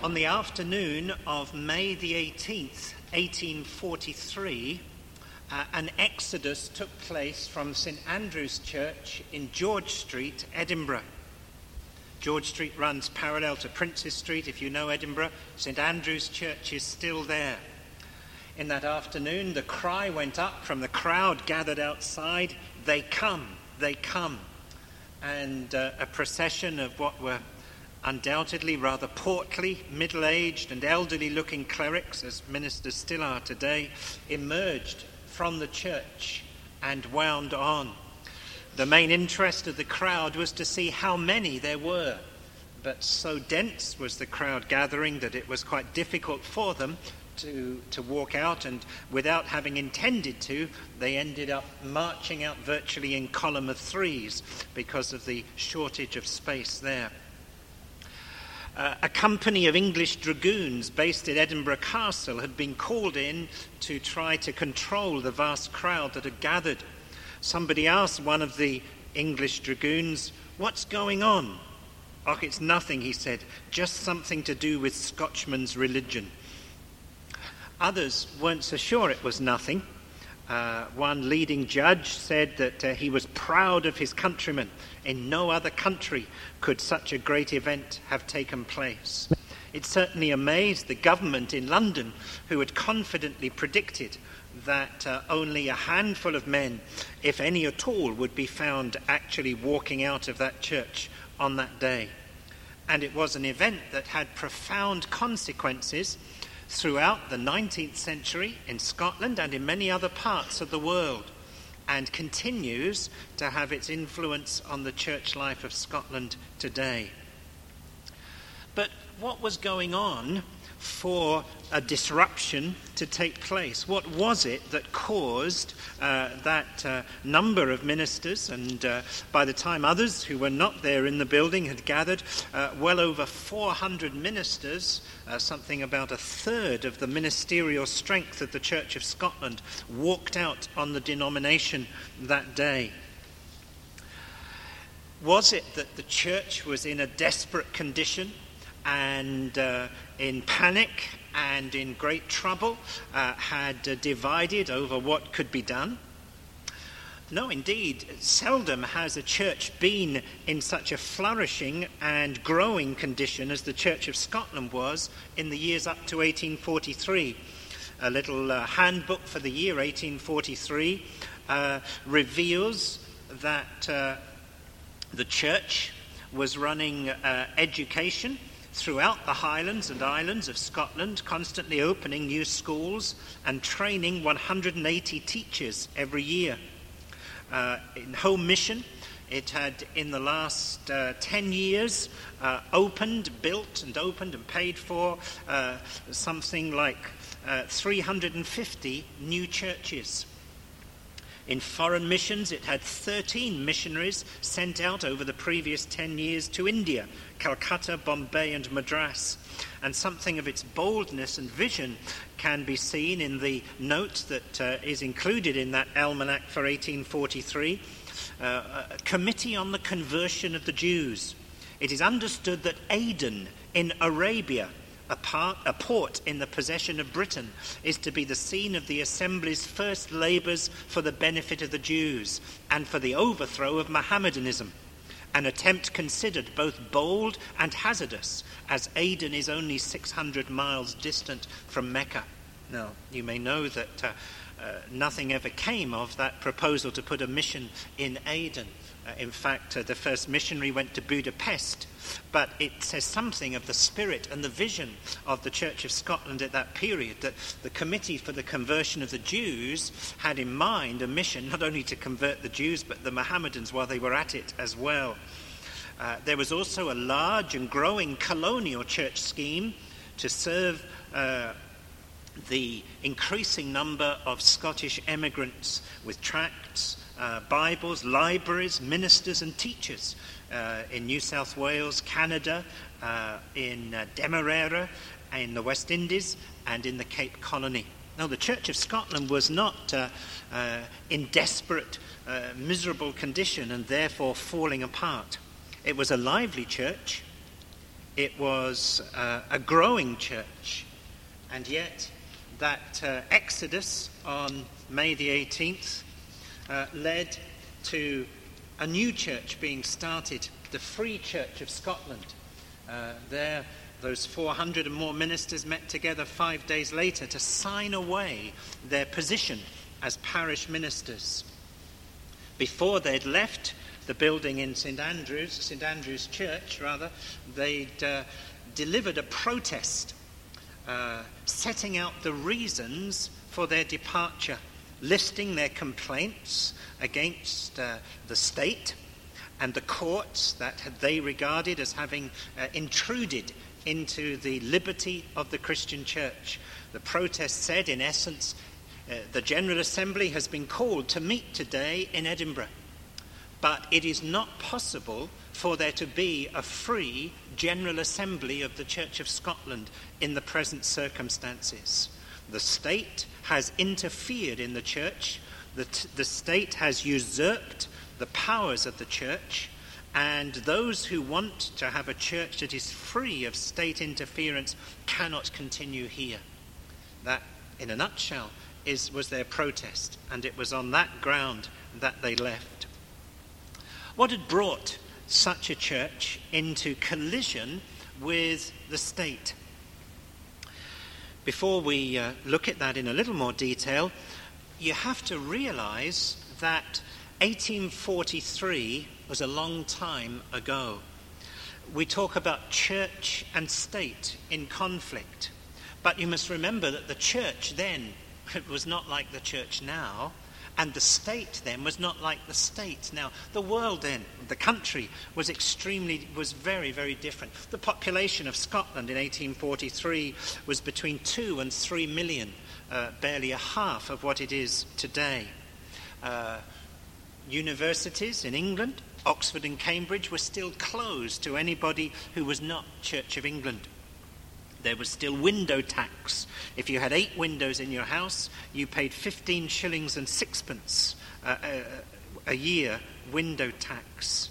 On the afternoon of May the 18th, 1843, an exodus took place from St Andrew's Church in George Street, Edinburgh. George Street runs parallel to Princes Street. If you know Edinburgh, St Andrew's Church is still there. In that afternoon, the cry went up from the crowd gathered outside, "They come, they come." And a procession of what were undoubtedly rather portly, middle-aged and elderly-looking clerics, as ministers still are today, emerged from the church and wound on. The main interest of the crowd was to see how many there were, but so dense was the crowd gathering that it was quite difficult for them to walk out, and without having intended to, they ended up marching out virtually in column of threes because of the shortage of space there. A company of English dragoons based at Edinburgh Castle had been called in to try to control the vast crowd that had gathered. Somebody asked one of the English dragoons, "What's going on?" "Oh, it's nothing," he said, "just something to do with Scotchman's religion." Others weren't so sure it was nothing. One leading judge said that he was proud of his countrymen. In no other country could such a great event have taken place. It certainly amazed the government in London, who had confidently predicted that only a handful of men, if any at all, would be found actually walking out of that church on that day. And it was an event that had profound consequences throughout the 19th century in Scotland and in many other parts of the world, and continues to have its influence on the church life of Scotland today. But what was going on for a disruption to take place? What was it that caused that number of ministers, and by the time others who were not there in the building had gathered, well over 400 ministers, something about a third of the ministerial strength of the Church of Scotland, walked out on the denomination that day? Was it that the church was in a desperate condition and in panic and in great trouble, had divided over what could be done? No, indeed. Seldom has a church been in such a flourishing and growing condition as the Church of Scotland was in the years up to 1843. A little handbook for the year 1843 reveals that the church was running education throughout the Highlands and Islands of Scotland, constantly opening new schools and training 180 teachers every year. In home mission, it had in the last 10 years built and paid for something like 350 new churches. In foreign missions, it had 13 missionaries sent out over the previous 10 years to India, Calcutta, Bombay and Madras. And something of its boldness and vision can be seen in the note that is included in that almanac for 1843, a committee on the conversion of the Jews. It is understood that Aden in Arabia, a port in the possession of Britain, is to be the scene of the Assembly's first labours for the benefit of the Jews and for the overthrow of Mohammedanism, an attempt considered both bold and hazardous, as Aden is only 600 miles distant from Mecca. Now, you may know that nothing ever came of that proposal to put a mission in Aden. In fact, the first missionary went to Budapest, but it says something of the spirit and the vision of the Church of Scotland at that period, that the Committee for the Conversion of the Jews had in mind a mission not only to convert the Jews, but the Mohammedans while they were at it as well. There was also a large and growing colonial church scheme to serve the increasing number of Scottish emigrants with tracts, Bibles, libraries, ministers and teachers in New South Wales, Canada, in Demerara, in the West Indies and in the Cape Colony. Now, the Church of Scotland was not in desperate, miserable condition and therefore falling apart. It was a lively church. It was a growing church. And yet that exodus on May the 18th led to a new church being started, the Free Church of Scotland. There, those 400 and more ministers met together 5 days later to sign away their position as parish ministers. Before they'd left the building in St Andrew's Church, they'd delivered a protest setting out the reasons for their departure, listing their complaints against the state and the courts that they regarded as having intruded into the liberty of the Christian church. The protest said, in essence, the General Assembly has been called to meet today in Edinburgh, but it is not possible for there to be a free General Assembly of the Church of Scotland in the present circumstances. The state has interfered in the church. The state has usurped the powers of the church, and those who want to have a church that is free of state interference cannot continue here. That, in a nutshell, was their protest, and it was on that ground that they left. What had brought such a church into collision with the state? Before we look at that in a little more detail, you have to realize that 1843 was a long time ago. We talk about church and state in conflict, but you must remember that the church then was not like the church now, and the state then was not like the state now. The world then, the country, was very, very different. The population of Scotland in 1843 was between 2 and 3 million, barely a half of what it is today. Universities in England, Oxford and Cambridge, were still closed to anybody who was not Church of England. There was still window tax. If you had 8 windows in your house, you paid 15 shillings and sixpence a year window tax.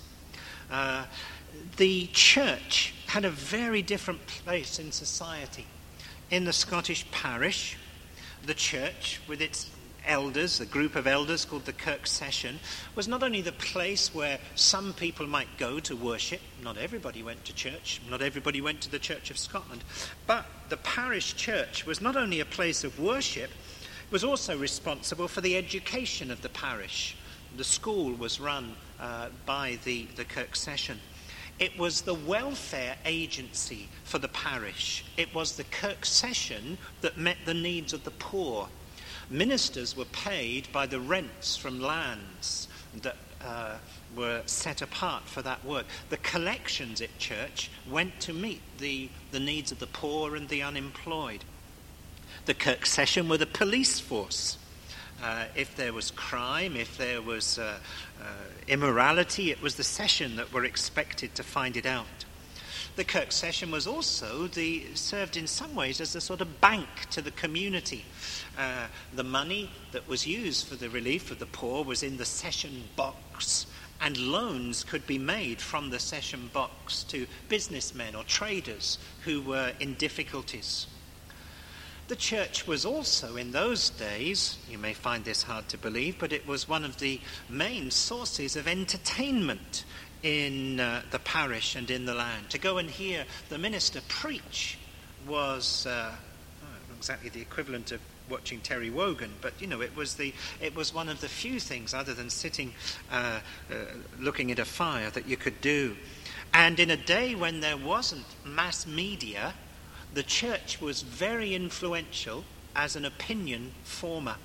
The church had a very different place in society. In the Scottish parish, the church, with its elders, a group of elders called the Kirk Session, was not only the place where some people might go to worship. Not everybody went to church, not everybody went to the Church of Scotland, but the parish church was not only a place of worship, it was also responsible for the education of the parish. The school was run by the Kirk Session. It was the welfare agency for the parish. It was the Kirk Session that met the needs of the poor. Ministers were paid by the rents from lands that were set apart for that work. The collections at church went to meet the needs of the poor and the unemployed. The Kirk Session were the police force. If there was crime, if there was immorality, it was the session that were expected to find it out. The Kirk Session was also served in some ways as a sort of bank to the community. The money that was used for the relief of the poor was in the session box, and loans could be made from the session box to businessmen or traders who were in difficulties. The church was also, in those days, you may find this hard to believe, but it was one of the main sources of entertainment in the parish and in the land. To go and hear the minister preach was not exactly the equivalent of watching Terry Wogan, but it was one of the few things other than sitting looking at a fire that you could do. And in a day when there wasn't mass media, the church was very influential as an opinion former.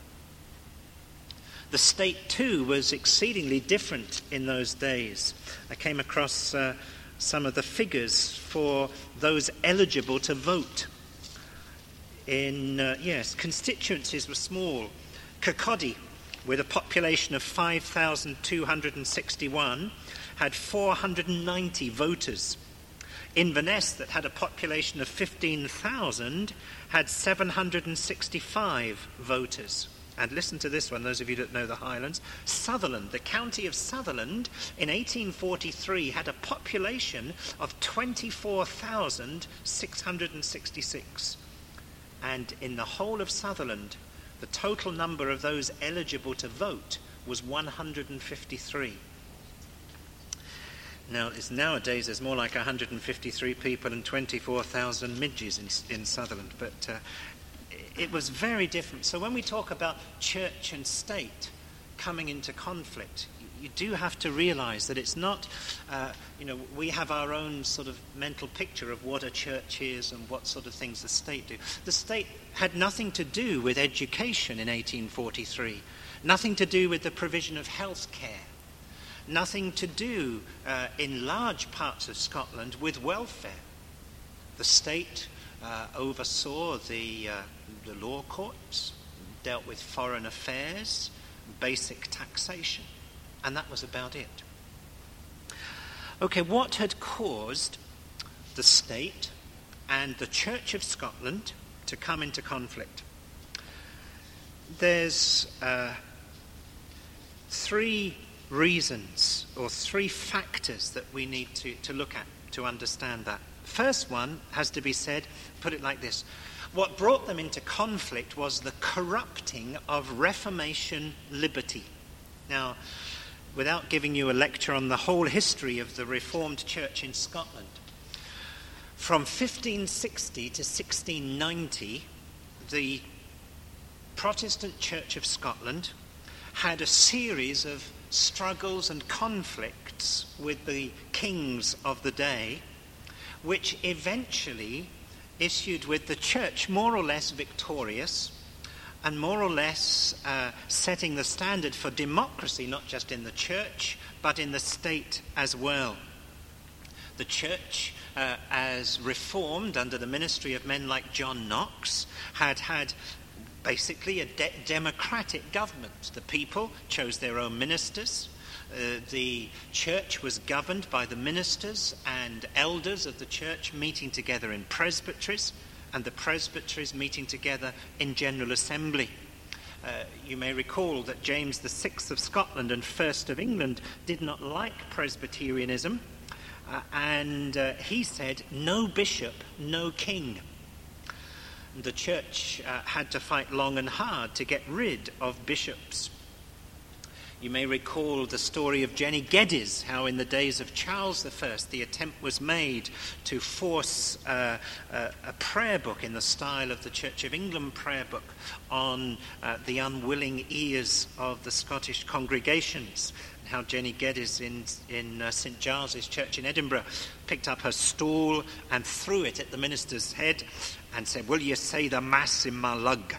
The state, too, was exceedingly different in those days. I came across some of the figures for those eligible to vote. Constituencies were small. Kirkcaldy, with a population of 5,261, had 490 voters. Inverness, that had a population of 15,000, had 765 voters. And listen to this one, those of you that know the Highlands. Sutherland, the county of Sutherland, in 1843 had a population of 24,666. And in the whole of Sutherland, the total number of those eligible to vote was 153. Now, nowadays there's more like 153 people and 24,000 midges in Sutherland, but it was very different. So when we talk about church and state coming into conflict, you do have to realize that it's not, we have our own sort of mental picture of what a church is and what sort of things the state do. The state had nothing to do with education in 1843, nothing to do with the provision of health care, nothing to do in large parts of Scotland with welfare. The state oversaw the law courts, dealt with foreign affairs, basic taxation, and that was about it. Okay, what had caused the state and the Church of Scotland to come into conflict? There's three reasons or three factors that we need to look at to understand that. First one has to be said, put it like this. What brought them into conflict was the corrupting of Reformation liberty. Now, without giving you a lecture on the whole history of the Reformed Church in Scotland, from 1560 to 1690, the Protestant Church of Scotland had a series of struggles and conflicts with the kings of the day, which eventually issued with the church more or less victorious and more or less setting the standard for democracy, not just in the church, but in the state as well. The church, as reformed under the ministry of men like John Knox, had basically a democratic government. The people chose their own ministers. The church was governed by the ministers and elders of the church meeting together in presbyteries, and the presbyteries meeting together in General Assembly. You may recall that James VI of Scotland and I of England did not like Presbyterianism, and he said, "No bishop, no king." The church had to fight long and hard to get rid of bishops. You may recall the story of Jenny Geddes, how in the days of Charles I, the attempt was made to force a prayer book in the style of the Church of England prayer book on the unwilling ears of the Scottish congregations. How Jenny Geddes in St. Giles's Church in Edinburgh picked up her stool and threw it at the minister's head and said, "Will you say the Mass in my lug?"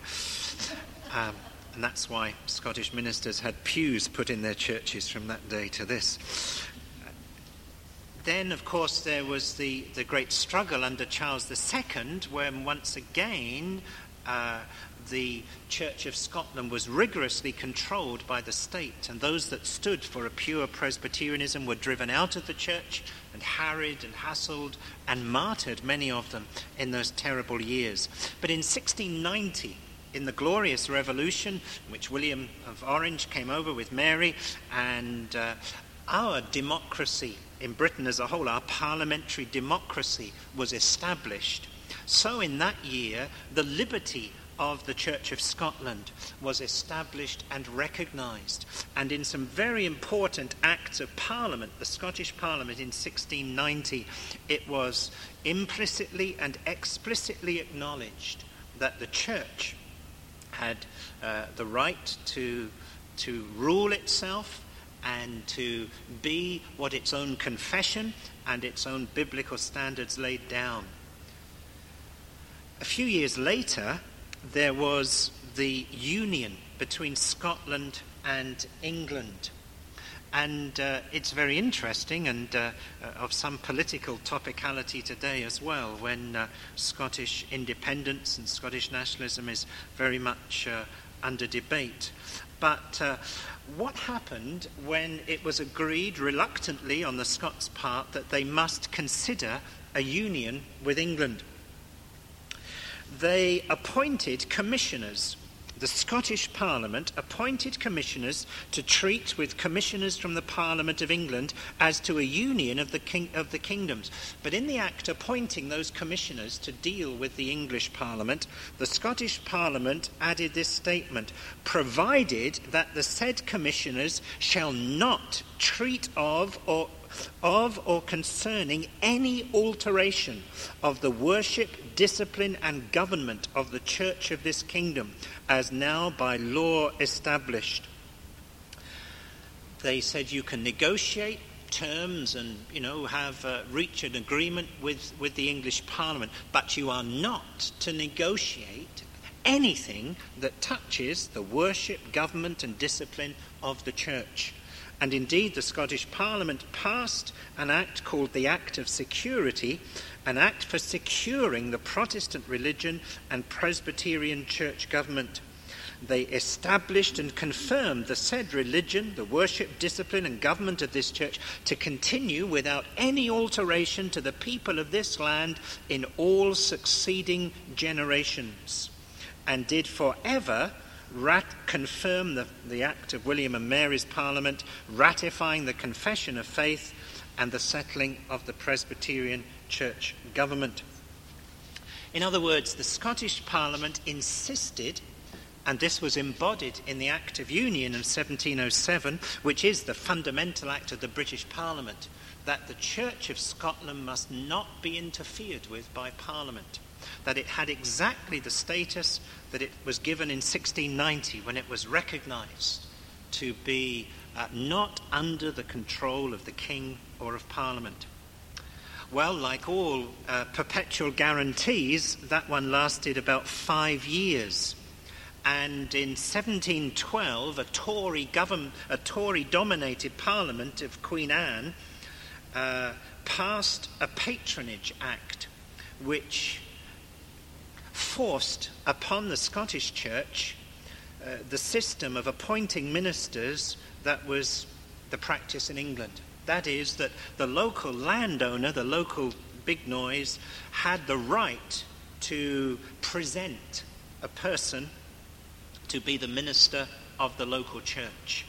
And that's why Scottish ministers had pews put in their churches from that day to this. Then, of course, there was the great struggle under Charles II, when once again the Church of Scotland was rigorously controlled by the state, and those that stood for a pure Presbyterianism were driven out of the church and harried and hassled and martyred, many of them, in those terrible years. But in 1690, in the Glorious Revolution, in which William of Orange came over with Mary, and our democracy in Britain as a whole, our parliamentary democracy, was established. So in that year, the liberty of the Church of Scotland was established and recognised. And in some very important acts of Parliament, the Scottish Parliament in 1690, it was implicitly and explicitly acknowledged that the Church had the right to rule itself and to be what its own confession and its own biblical standards laid down. A few years later, there was the union between Scotland and England. And it's very interesting and of some political topicality today as well, when Scottish independence and Scottish nationalism is very much under debate. But what happened when it was agreed reluctantly on the Scots' part that they must consider a union with England? They appointed commissioners. the Scottish Parliament appointed commissioners to treat with commissioners from the Parliament of England as to a union of the kingdoms. But in the act appointing those commissioners to deal with the English Parliament, the Scottish Parliament added this statement: provided that the said commissioners shall not treat of or concerning any alteration of the worship, discipline, and government of the church of this kingdom, as now by law established. They said you can negotiate terms and, reach an agreement with the English Parliament, but you are not to negotiate anything that touches the worship, government, and discipline of the church. And indeed, the Scottish Parliament passed an act called the Act of Security, an act for securing the Protestant religion and Presbyterian church government. They established and confirmed the said religion, the worship, discipline, and government of this church to continue without any alteration to the people of this land in all succeeding generations, and did forever confirm the act of William and Mary's Parliament, ratifying the Confession of Faith and the settling of the Presbyterian church government. In other words, the Scottish Parliament insisted, and this was embodied in the Act of Union of 1707, which is the fundamental act of the British Parliament, that the Church of Scotland must not be interfered with by Parliament, that it had exactly the status that it was given in 1690 when it was recognised to be not under the control of the King or of Parliament. Well, like all perpetual guarantees, that one lasted about 5 years. And in 1712, a Tory-dominated Parliament of Queen Anne passed a Patronage Act, which forced upon the Scottish Church the system of appointing ministers that was the practice in England. That is, that the local landowner, the local big noise, had the right to present a person to be the minister of the local church.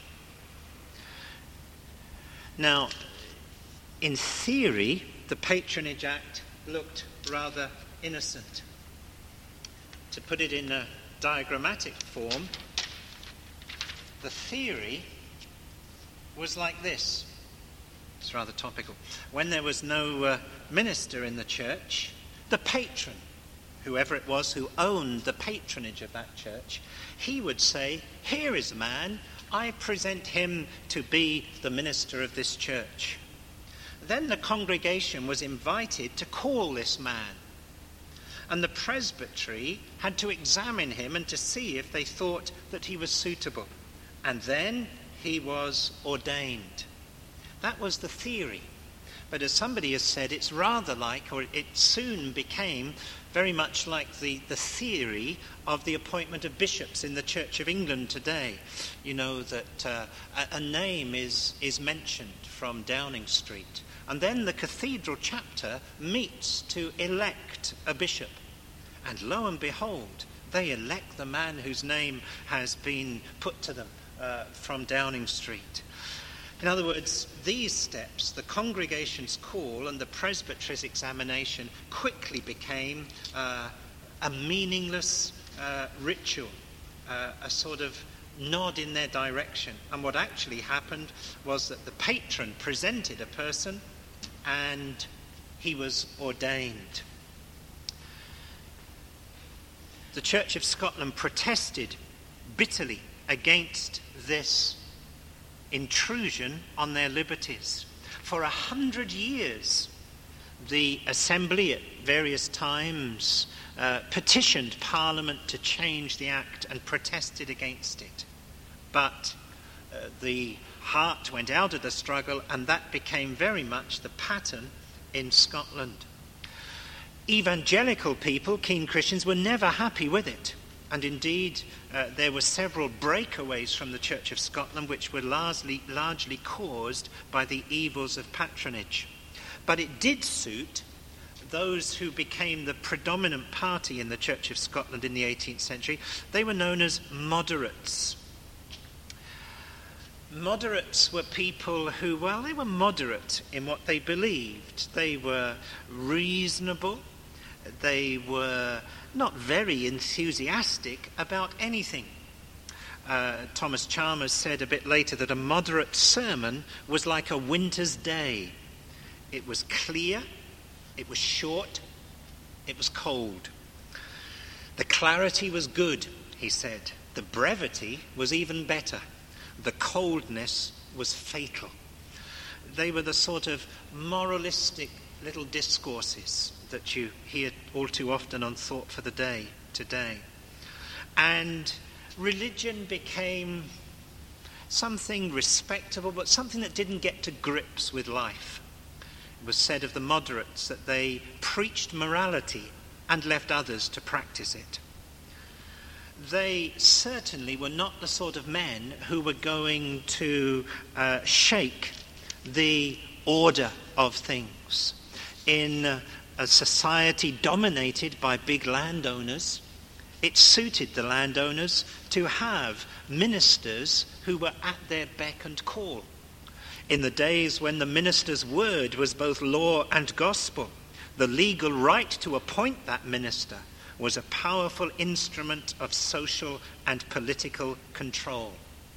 Now, in theory, the Patronage Act looked rather innocent. To put it in a diagrammatic form, the theory was like this. It's rather topical. When there was no minister in the church, the patron, whoever it was who owned the patronage of that church, he would say, "Here is a man, I present him to be the minister of this church." Then the congregation was invited to call this man, and the presbytery had to examine him and to see if they thought that he was suitable. And then he was ordained. That was the theory. But as somebody has said, it's rather like, or it soon became very much like the theory of the appointment of bishops in the Church of England today. You know that a name is mentioned from Downing Street, and then the cathedral chapter meets to elect a bishop. And lo and behold, they elect the man whose name has been put to them from Downing Street. In other words, these steps, the congregation's call and the presbytery's examination, quickly became a meaningless ritual, a sort of nod in their direction. And what actually happened was that the patron presented a person and he was ordained. The Church of Scotland protested bitterly against this intrusion on their liberties. For 100 years, the Assembly at various times petitioned Parliament to change the Act and protested against it. But the heart went out of the struggle, and that became very much the pattern in Scotland. Evangelical people, keen Christians, were never happy with it. And indeed, there were several breakaways from the Church of Scotland which were largely caused by the evils of patronage. But it did suit those who became the predominant party in the Church of Scotland in the 18th century, they were known as moderates. Moderates were people who, well, they were moderate in what they believed. They were reasonable. They were not very enthusiastic about anything. Thomas Chalmers said a bit later that a moderate sermon was like a winter's day. It was clear, it was short, it was cold. The clarity was good, he said. The brevity was even better. The coldness was fatal. They were the sort of moralistic little discourses that you hear all too often on Thought for the Day today. And religion became something respectable, but something that didn't get to grips with life. It was said of the moderates that they preached morality and left others to practice it. They certainly were not the sort of men who were going to shake the order of things. In a society dominated by big landowners, it suited the landowners to have ministers who were at their beck and call. In the days when the minister's word was both law and gospel, the legal right to appoint that minister was a powerful instrument of social and political control.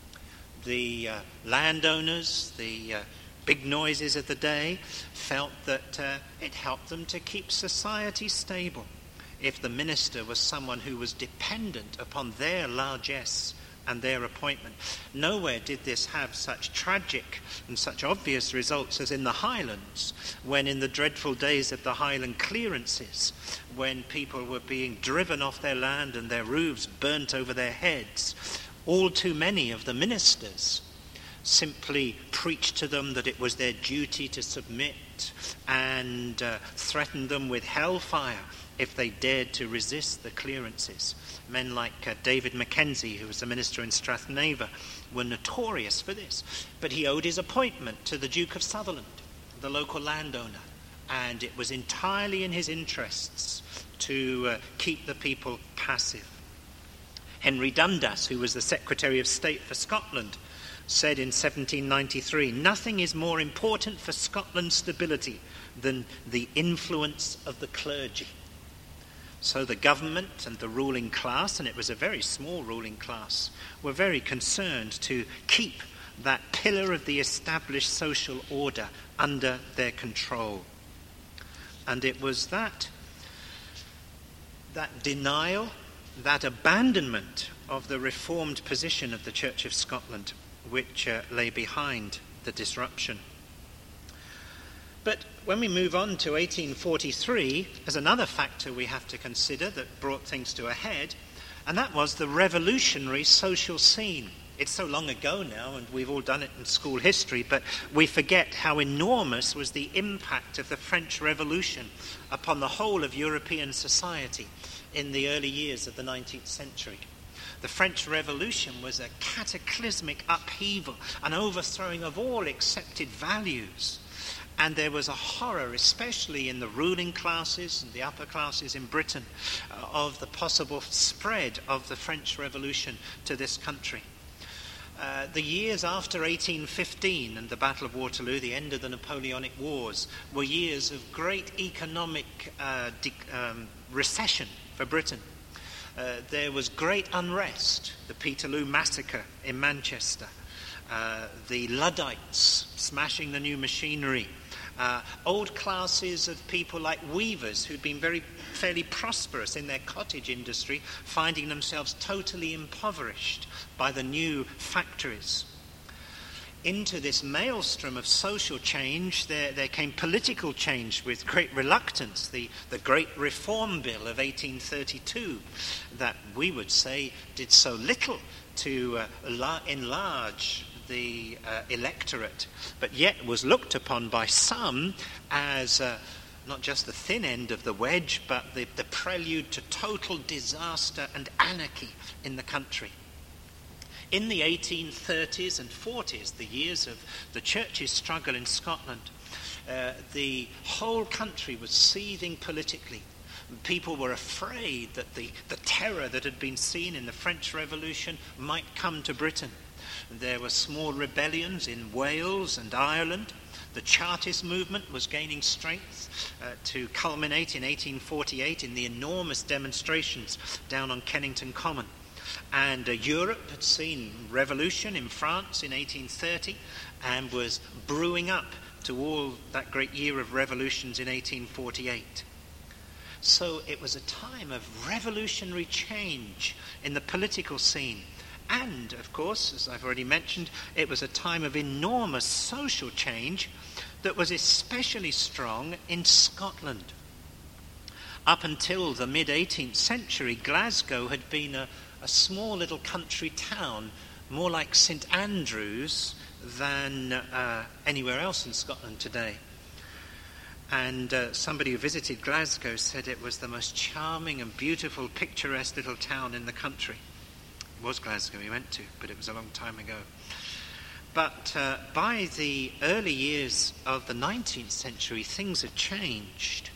The landowners, the big noises of the day, felt that it helped them to keep society stable. If the minister was someone who was dependent upon their largesse and their appointment. Nowhere did this have such tragic and such obvious results as in the Highlands, when in the dreadful days of the Highland clearances, when people were being driven off their land and their roofs burnt over their heads, all too many of the ministers simply preached to them that it was their duty to submit and threatened them with hellfire if they dared to resist the clearances. Men like David Mackenzie, who was the minister in Strathnaver, were notorious for this. But he owed his appointment to the Duke of Sutherland, the local landowner, and it was entirely in his interests to keep the people passive. Henry Dundas, who was the Secretary of State for Scotland, said in 1793, "Nothing is more important for Scotland's stability than the influence of the clergy." So the government and the ruling class, and it was a very small ruling class, were very concerned to keep that pillar of the established social order under their control. And it was that denial, that abandonment of the reformed position of the Church of Scotland which lay behind the disruption. But when we move on to 1843, there's another factor we have to consider that brought things to a head, and that was the revolutionary social scene. It's so long ago now, and we've all done it in school history, but we forget how enormous was the impact of the French Revolution upon the whole of European society in the early years of the 19th century. The French Revolution was a cataclysmic upheaval, an overthrowing of all accepted values. And there was a horror, especially in the ruling classes and the upper classes in Britain, of the possible spread of the French Revolution to this country. The years after 1815 and the Battle of Waterloo, the end of the Napoleonic Wars, were years of great economic recession for Britain. There was great unrest, the Peterloo Massacre in Manchester, the Luddites smashing the new machinery, old classes of people like weavers who'd been fairly prosperous in their cottage industry, finding themselves totally impoverished by the new factories. Into this maelstrom of social change, there came political change with great reluctance. The Great Reform Bill of 1832, that we would say did so little to enlarge the electorate, but yet was looked upon by some as not just the thin end of the wedge, but the prelude to total disaster and anarchy in the country. In the 1830s and 40s, the years of the church's struggle in Scotland, The whole country was seething politically. People were afraid that the terror that had been seen in the French Revolution might come to Britain. There were small rebellions in Wales and Ireland. The Chartist movement was gaining strength to culminate in 1848 in the enormous demonstrations down on Kennington Common. And Europe had seen revolution in France in 1830 and was brewing up to all that great year of revolutions in 1848. So it was a time of revolutionary change in the political scene. And, of course, as I've already mentioned, it was a time of enormous social change that was especially strong in Scotland. Up until the mid-18th century, Glasgow had been a small little country town, more like St Andrews than anywhere else in Scotland today. And somebody who visited Glasgow said it was the most charming and beautiful, picturesque little town in the country. It was Glasgow he went to, but it was a long time ago. But by the early years of the 19th century, things had changed.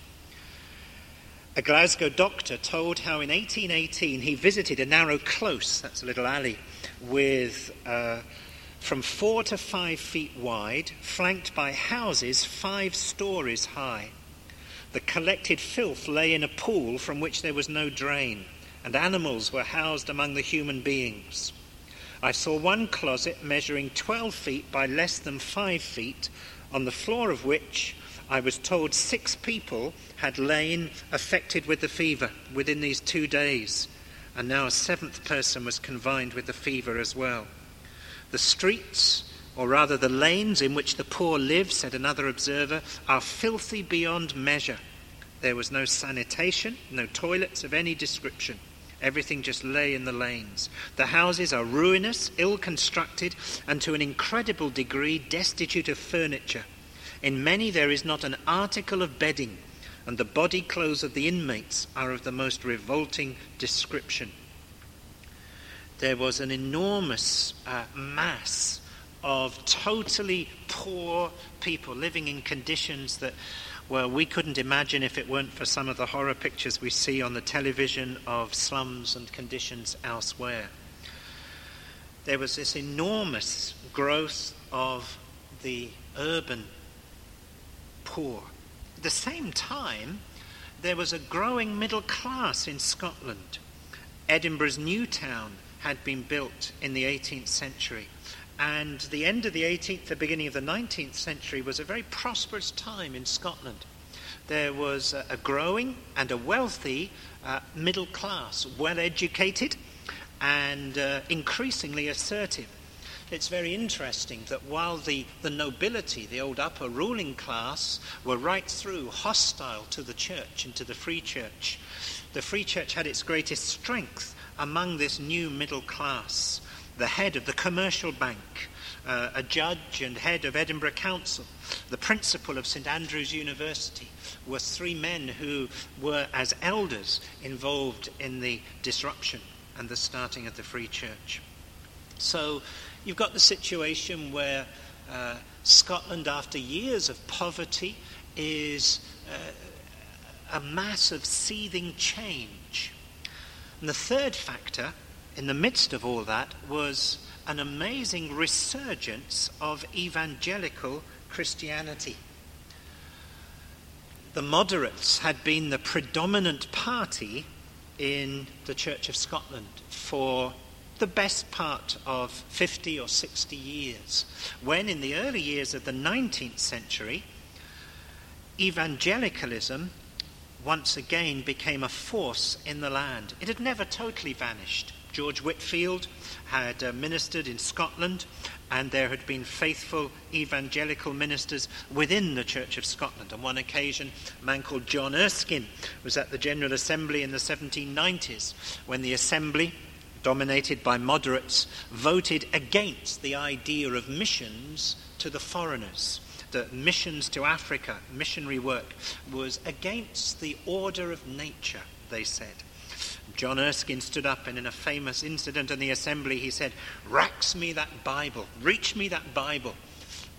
A Glasgow doctor told how in 1818 he visited a narrow close, that's a little alley, with from 4 to 5 feet wide, flanked by houses 5 stories high. The collected filth lay in a pool from which there was no drain, and animals were housed among the human beings. I saw one closet measuring 12 feet by less than 5 feet, on the floor of which I was told 6 people had lain affected with the fever within these 2 days, and now a 7th person was confined with the fever as well. The streets, or rather the lanes in which the poor live, said another observer, are filthy beyond measure. There was no sanitation, no toilets of any description. Everything just lay in the lanes. The houses are ruinous, ill-constructed, and to an incredible degree destitute of furniture. In many there is not an article of bedding, and the body clothes of the inmates are of the most revolting description. There was an enormous mass of totally poor people living in conditions that, well, we couldn't imagine if it weren't for some of the horror pictures we see on the television of slums and conditions elsewhere. There was this enormous growth of the urban poor. At the same time, there was a growing middle class in Scotland. Edinburgh's new town had been built in the 18th century, and the end of the 18th, the beginning of the 19th century was a very prosperous time in Scotland. There was a growing and a wealthy middle class, well educated and increasingly assertive. It's very interesting that while the nobility, the old upper ruling class, were right through hostile to the church and to the Free Church had its greatest strength among this new middle class. The head of the commercial bank, a judge and head of Edinburgh Council, the principal of St Andrews University, were 3 men who were, as elders, involved in the disruption and the starting of the Free Church. So you've got the situation where Scotland, after years of poverty, is a mass of seething change. And the third factor, in the midst of all that, was an amazing resurgence of evangelical Christianity. The moderates had been the predominant party in the Church of Scotland for the best part of 50 or 60 years, when in the early years of the 19th century, evangelicalism once again became a force in the land. It had never totally vanished. George Whitefield had ministered in Scotland, and there had been faithful evangelical ministers within the Church of Scotland. On one occasion, a man called John Erskine was at the General Assembly in the 1790s, when the Assembly, dominated by moderates, voted against the idea of missions to the foreigners. The missions to Africa, missionary work, was against the order of nature, they said. John Erskine stood up, and in a famous incident in the Assembly he said, "Racks me that Bible, reach me that Bible."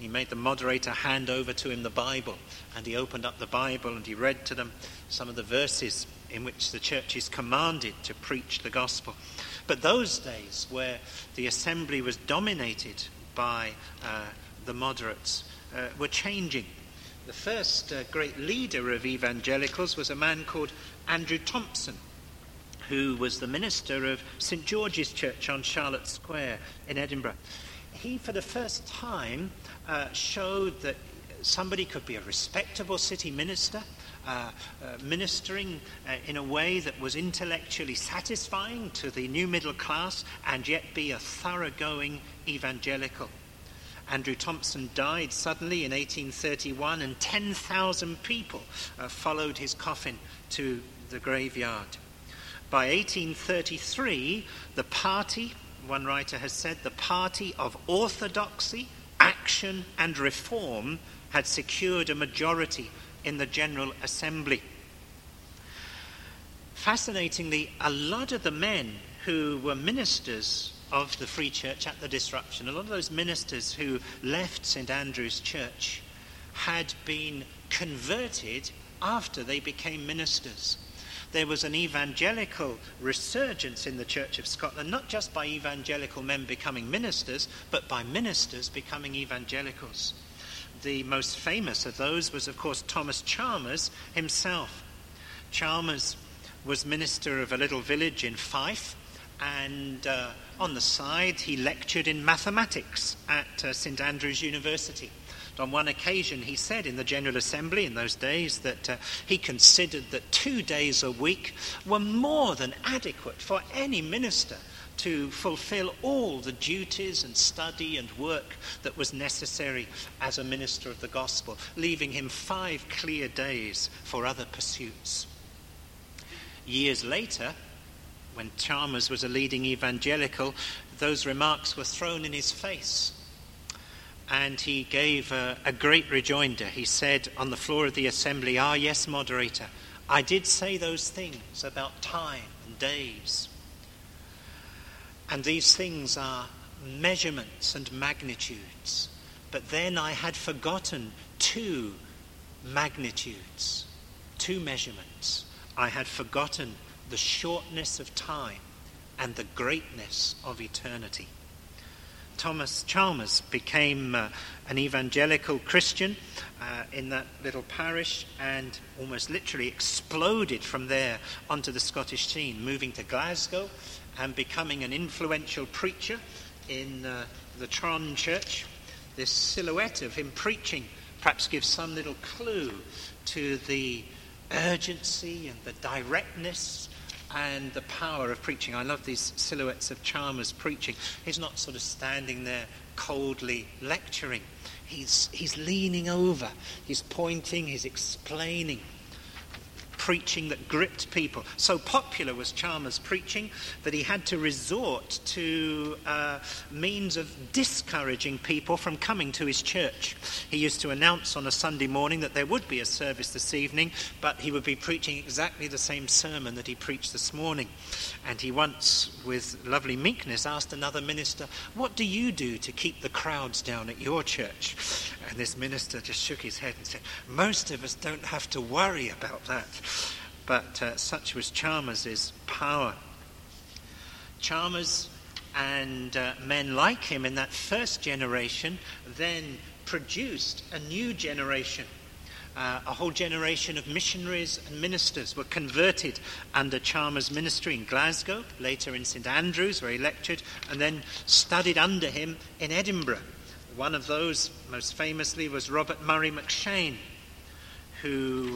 He made the moderator hand over to him the Bible, and he opened up the Bible and he read to them some of the verses in which the church is commanded to preach the gospel. But those days where the assembly was dominated by the moderates were changing. The first great leader of evangelicals was a man called Andrew Thompson, who was the minister of St. George's Church on Charlotte Square in Edinburgh. He, for the first time, showed that somebody could be a respectable city minister, ministering in a way that was intellectually satisfying to the new middle class, and yet be a thoroughgoing evangelical. Andrew Thompson died suddenly in 1831, and 10,000 people followed his coffin to the graveyard. By 1833, the party, one writer has said, the party of orthodoxy, action and reform had secured a majority in the General Assembly. Fascinatingly, a lot of the men who were ministers of the Free Church at the disruption, a lot of those ministers who left St. Andrew's Church had been converted after they became ministers. There was an evangelical resurgence in the Church of Scotland, not just by evangelical men becoming ministers, but by ministers becoming evangelicals. The most famous of those was, of course, Thomas Chalmers himself. Chalmers was minister of a little village in Fife, and on the side he lectured in mathematics at St. Andrew's University. On one occasion he said in the General Assembly in those days that he considered that 2 days a week were more than adequate for any minister to fulfill all the duties and study and work that was necessary as a minister of the gospel, leaving him 5 clear days for other pursuits. Years later, when Chalmers was a leading evangelical, those remarks were thrown in his face. And he gave a great rejoinder. He said on the floor of the assembly, "Ah, yes, moderator, I did say those things about time and days. And these things are measurements and magnitudes. But then I had forgotten 2 magnitudes, 2 measurements. I had forgotten the shortness of time and the greatness of eternity." Thomas Chalmers became an evangelical Christian in that little parish, and almost literally exploded from there onto the Scottish scene, moving to Glasgow and becoming an influential preacher in the Tron Church. This silhouette of him preaching perhaps gives some little clue to the urgency and the directness and the power of preaching. I love these silhouettes of Chalmers preaching. He's not sort of standing there coldly lecturing. He's leaning over, he's pointing, he's explaining. Preaching that gripped people. So popular was Chalmers' preaching that he had to resort to means of discouraging people from coming to his church. He used to announce on a Sunday morning that there would be a service this evening, but he would be preaching exactly the same sermon that he preached this morning. And he once, with lovely meekness, asked another minister, "What do you do to keep the crowds down at your church?" And this minister just shook his head and said, "Most of us don't have to worry about that." But such was Chalmers' power. Chalmers and men like him in that first generation then produced a new generation. A whole generation of missionaries and ministers were converted under Chalmers' ministry in Glasgow, later in St. Andrews, where he lectured, and then studied under him in Edinburgh. One of those, most famously, was Robert Murray McCheyne, who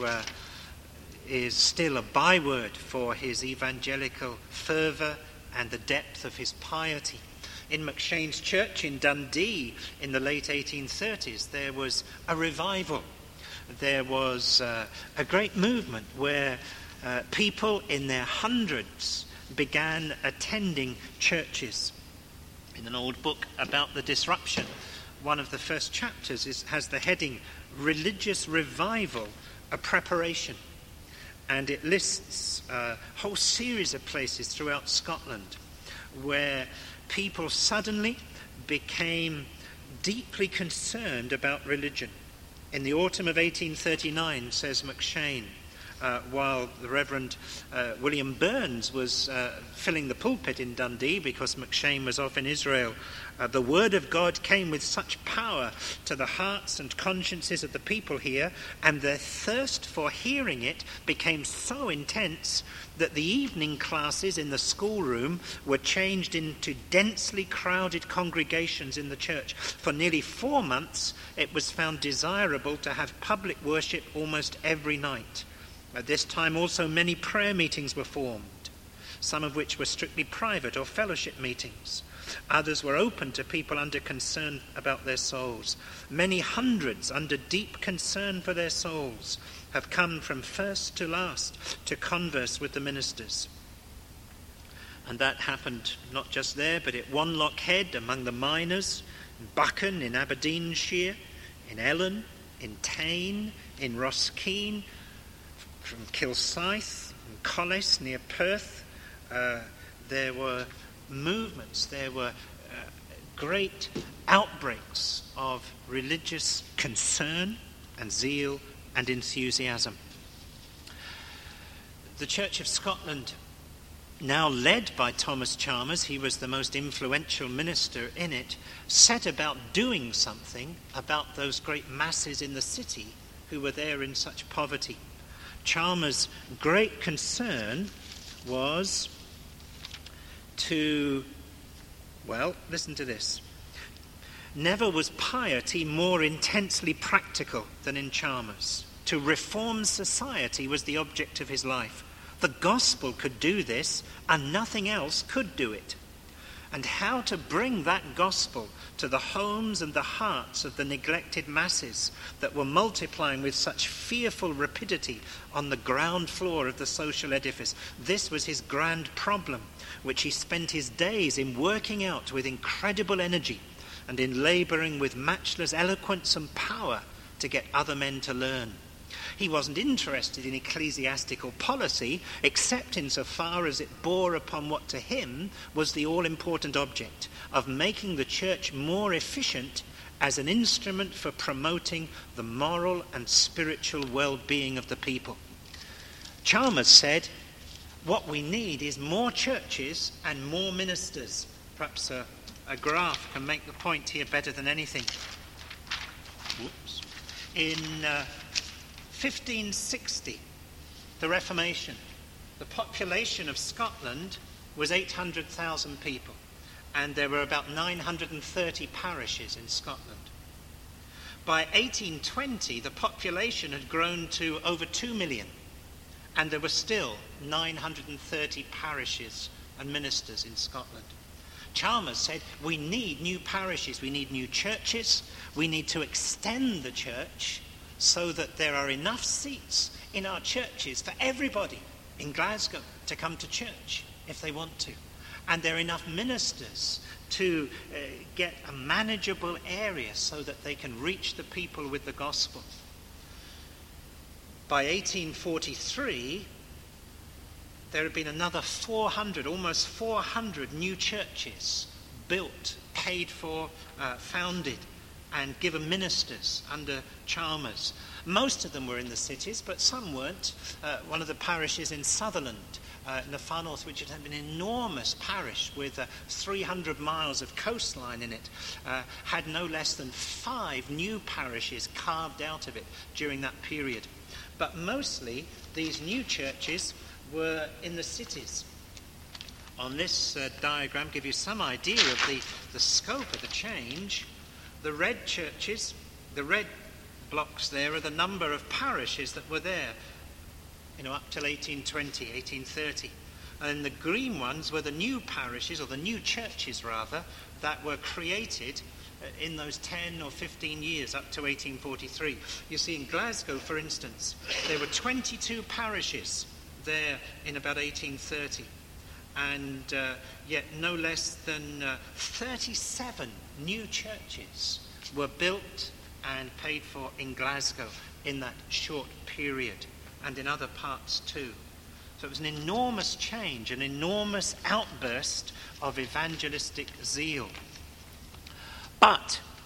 is still a byword for his evangelical fervour and the depth of his piety. In McCheyne's church in Dundee in the late 1830s, there was a revival. There was a great movement where people in their hundreds began attending churches. In an old book about the disruption, one of the first chapters has the heading, "Religious Revival, a Preparation." And it lists a whole series of places throughout Scotland where people suddenly became deeply concerned about religion. In the autumn of 1839, says McCheyne, while the Reverend William Burns was filling the pulpit in Dundee because McCheyne was off in Israel, the word of God came with such power to the hearts and consciences of the people here, and their thirst for hearing it became so intense that the evening classes in the schoolroom were changed into densely crowded congregations in the church. For nearly 4 months, it was found desirable to have public worship almost every night. At this time also many prayer meetings were formed, some of which were strictly private or fellowship meetings. Others were open to people under concern about their souls. Many hundreds under deep concern for their souls have come from first to last to converse with the ministers. And that happened not just there, but at Wanlock Head among the miners, in Buchan in Aberdeenshire, in Ellen, in Tain, in Roskeen, from Kilsyth, in Collis near Perth. There were movements, there were great outbreaks of religious concern and zeal and enthusiasm. The Church of Scotland, now led by Thomas Chalmers, he was the most influential minister in it, set about doing something about those great masses in the city who were there in such poverty. Chalmers' great concern was to, well, listen to this. Never was piety more intensely practical than in Chalmers. To reform society was the object of his life. The gospel could do this, and nothing else could do it. And how to bring that gospel to the homes and the hearts of the neglected masses that were multiplying with such fearful rapidity on the ground floor of the social edifice. This was his grand problem, which he spent his days in working out with incredible energy and in labouring with matchless eloquence and power to get other men to learn. He wasn't interested in ecclesiastical policy, except insofar as it bore upon what to him was the all-important object of making the church more efficient as an instrument for promoting the moral and spiritual well-being of the people. Chalmers said, what we need is more churches and more ministers. Perhaps a graph can make the point here better than anything. Whoops. In 1560, the Reformation, the population of Scotland was 800,000 people, and there were about 930 parishes in Scotland. By 1820, the population had grown to over 2 million, and there were still 930 parishes and ministers in Scotland. Chalmers said, we need new parishes, we need new churches, we need to extend the church so that there are enough seats in our churches for everybody in Glasgow to come to church if they want to. And there are enough ministers to get a manageable area so that they can reach the people with the gospel. By 1843, there had been another 400, almost 400 new churches built, paid for, founded, and given ministers under Chalmers. Most of them were in the cities, but some weren't. One of the parishes in Sutherland, in the far north, which had been an enormous parish with 300 miles of coastline in it, had no less than 5 new parishes carved out of it during that period. But mostly, these new churches were in the cities. On this diagram, give you some idea of the scope of the change. The red churches, the red blocks there are the number of parishes that were there, up till 1820, 1830. And the green ones were the new parishes, or the new churches rather, that were created in those 10 or 15 years up to 1843. You see, in Glasgow, for instance, there were 22 parishes there in about 1830. And yet no less than 37 new churches were built and paid for in Glasgow in that short period, and in other parts too. So it was an enormous change, an enormous outburst of evangelistic zeal. But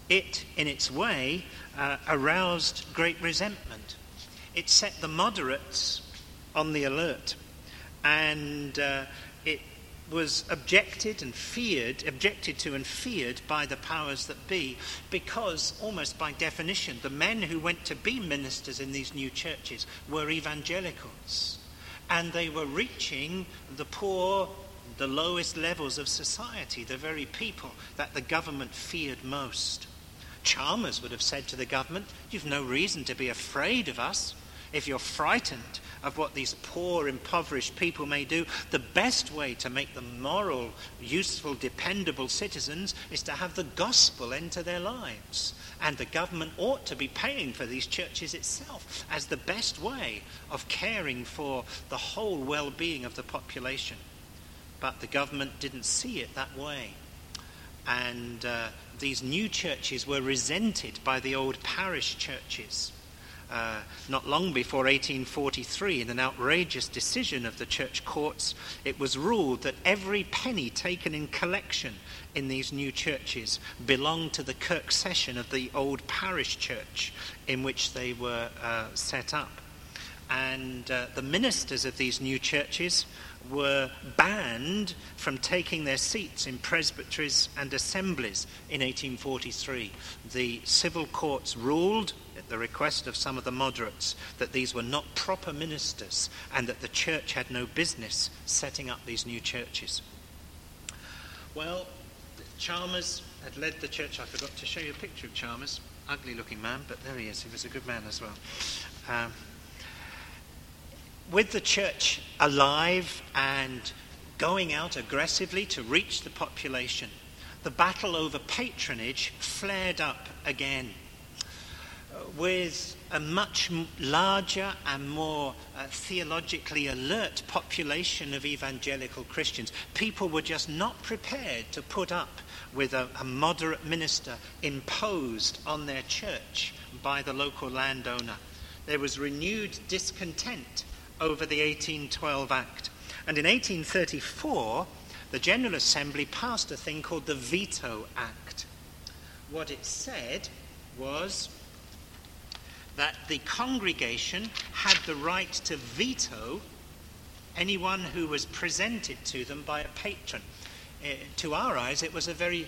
it, in its way, aroused great resentment. It set the moderates on the alert, and it was objected to and feared by the powers that be, because almost by definition the men who went to be ministers in these new churches were evangelicals, and they were reaching the poor, the lowest levels of society, the very people that the government feared most. Chalmers would have said to the government, "You've no reason to be afraid of us. If you're frightened of what these poor, impoverished people may do, the best way to make them moral, useful, dependable citizens is to have the gospel enter their lives. And the government ought to be paying for these churches itself as the best way of caring for the whole well-being of the population." But the government didn't see it that way. And these new churches were resented by the old parish churches. Not long before 1843, in an outrageous decision of the church courts, it was ruled that every penny taken in collection in these new churches belonged to the kirk session of the old parish church in which they were set up. And the ministers of these new churches were banned from taking their seats in presbyteries and assemblies in 1843. The civil courts ruled, at the request of some of the moderates, that these were not proper ministers and that the church had no business setting up these new churches. Well, Chalmers had led the church. I forgot to show you a picture of Chalmers. Ugly looking man, but there he is. He was a good man as well. With the church alive and going out aggressively to reach the population, the battle over patronage flared up again. With a much larger and more theologically alert population of evangelical Christians, people were just not prepared to put up with a moderate minister imposed on their church by the local landowner. There was renewed discontent over the 1812 Act. And in 1834, the General Assembly passed a thing called the Veto Act. What it said was that the congregation had the right to veto anyone who was presented to them by a patron. To our eyes, it was a very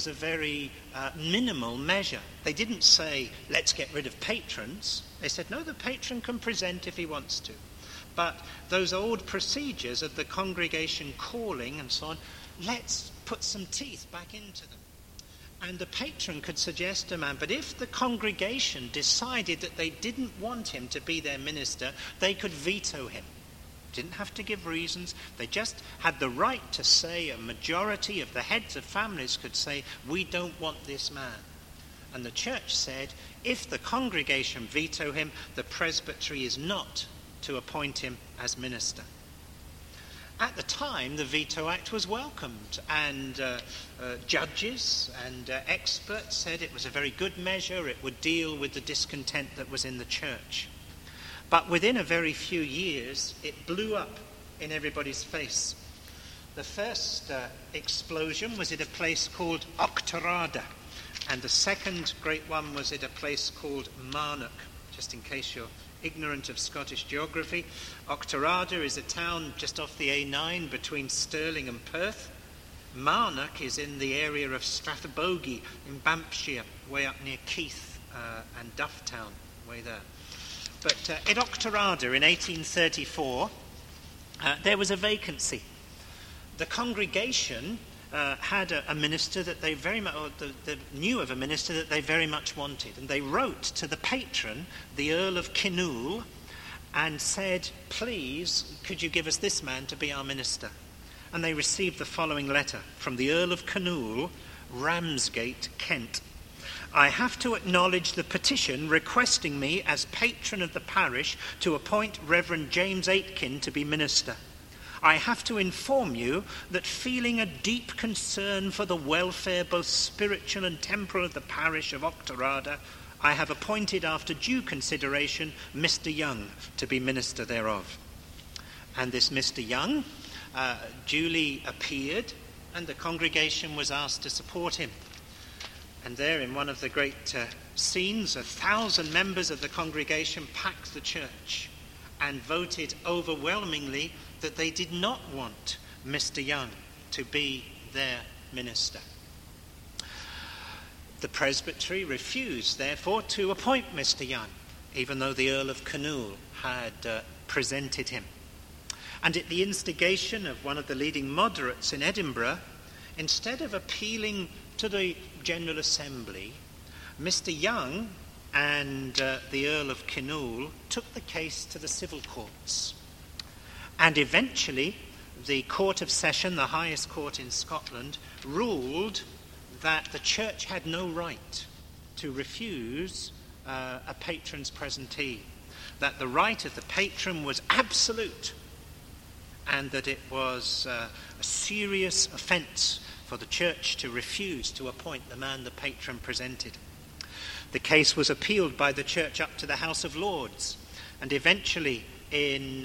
minimal measure. They didn't say, let's get rid of patrons. They said, no, the patron can present if he wants to. But those old procedures of the congregation calling and so on, let's put some teeth back into them. And the patron could suggest a man, but if the congregation decided that they didn't want him to be their minister, they could veto him. Didn't have to give reasons. They just had the right to say, a majority of the heads of families could say, we don't want this man. And the church said, if the congregation veto him, the presbytery is not to appoint him as minister. At the time, the Veto Act was welcomed, and judges and experts said it was a very good measure. It would deal with the discontent that was in the church. But within a very few years, it blew up in everybody's face. The first explosion was at a place called Auchterarder, and the second great one was at a place called Marnock, just in case you're ignorant of Scottish geography. Auchterarder is a town just off the A9 between Stirling and Perth. Marnock is in the area of Strathbogie in Banffshire, way up near Keith and Dufftown, way there. But at Auchterarder in 1834, there was a vacancy. The congregation had a minister that they very much, knew of a minister that they very much wanted. And they wrote to the patron, the Earl of Kinnoul, and said, please, could you give us this man to be our minister? And they received the following letter from the Earl of Kinnoul, Ramsgate, Kent. I have to acknowledge the petition requesting me as patron of the parish to appoint Reverend James Aitken to be minister. I have to inform you that, feeling a deep concern for the welfare both spiritual and temporal of the parish of Auchterarder, I have appointed after due consideration Mr. Young to be minister thereof. And this Mr. Young duly appeared, and the congregation was asked to support him. And there, in one of the great scenes, 1,000 members of the congregation packed the church and voted overwhelmingly that they did not want Mr. Young to be their minister. The presbytery refused, therefore, to appoint Mr. Young, even though the Earl of Kinnoul had presented him. And at the instigation of one of the leading moderates in Edinburgh, instead of appealing to the General Assembly, Mr. Young and the Earl of Kinnoul took the case to the civil courts. And eventually, the Court of Session, the highest court in Scotland, ruled that the church had no right to refuse a patron's presentee, that the right of the patron was absolute, and that it was a serious offence for the church to refuse to appoint the man the patron presented. The case was appealed by the church up to the House of Lords, and eventually in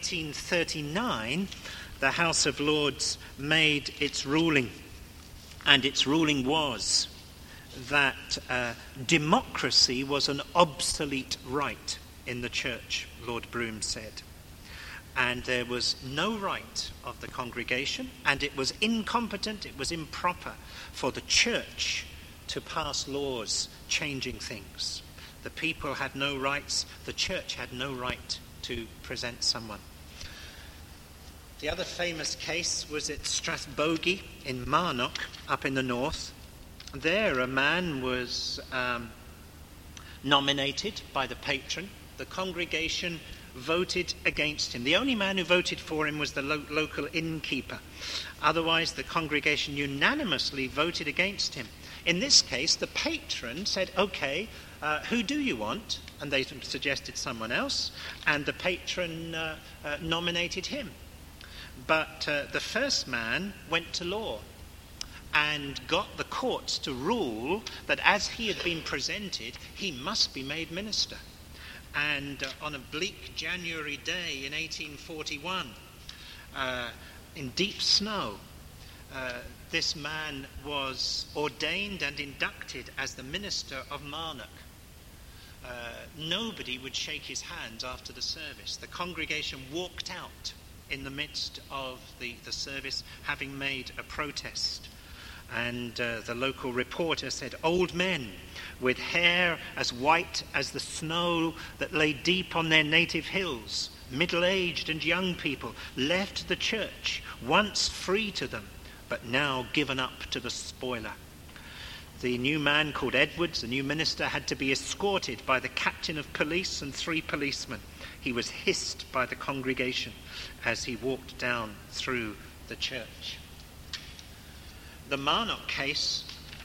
1839 the House of Lords made its ruling, and its ruling was that democracy was an obsolete right in the church, Lord Brougham said. And there was no right of the congregation, and it was incompetent, it was improper for the church to pass laws changing things. The people had no rights, the church had no right to present someone. The other famous case was at Strathbogie in Marnock, up in the north. There a man was nominated by the patron. The congregation voted against him. The only man who voted for him was the local innkeeper. Otherwise, the congregation unanimously voted against him. In this case, the patron said, okay, who do you want? And they suggested someone else, and the patron nominated him. But the first man went to law and got the courts to rule that as he had been presented, he must be made minister. And on a bleak January day in 1841, in deep snow, this man was ordained and inducted as the minister of Marnock. Nobody would shake his hand after the service. The congregation walked out in the midst of the service, having made a protest. And the local reporter said, old men with hair as white as the snow that lay deep on their native hills, middle-aged and young people, left the church, once free to them, but now given up to the spoiler. The new man called Edwards, the new minister, had to be escorted by the captain of police and 3 policemen. He was hissed by the congregation as he walked down through the church. The Marnock case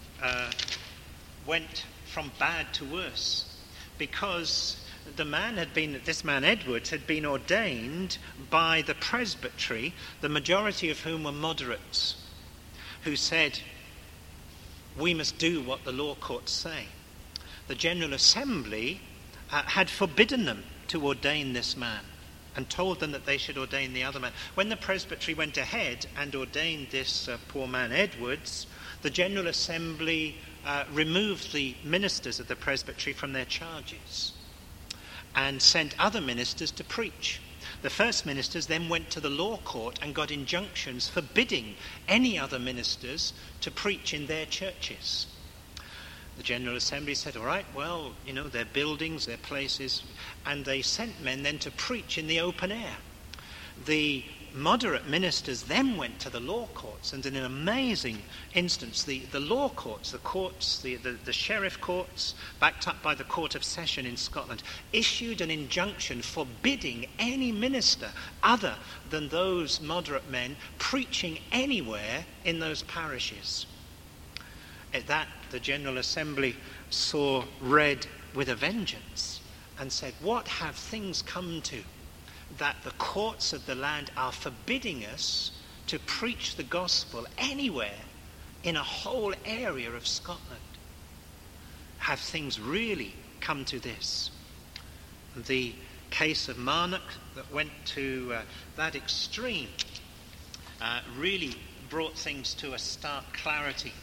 went from bad to worse because this man Edwards had been ordained by the presbytery, the majority of whom were moderates, who said, we must do what the law courts say. The General Assembly had forbidden them to ordain this man and told them that they should ordain the other man. When the presbytery went ahead and ordained this poor man Edwards, the General Assembly removed the ministers of the presbytery from their charges and sent other ministers to preach. The first ministers then went to the law court and got injunctions forbidding any other ministers to preach in their churches. The General Assembly said, all right, well, their buildings, their places, and they sent men then to preach in the open air. The moderate ministers then went to the law courts, and in an amazing instance, the law courts, the sheriff courts, backed up by the Court of Session in Scotland, issued an injunction forbidding any minister other than those moderate men preaching anywhere in those parishes. At that, the General Assembly saw red with a vengeance and said, what have things come to, that the courts of the land are forbidding us to preach the gospel anywhere in a whole area of Scotland? Have things really come to this? The case of Marnock that went to that extreme really brought things to a stark clarity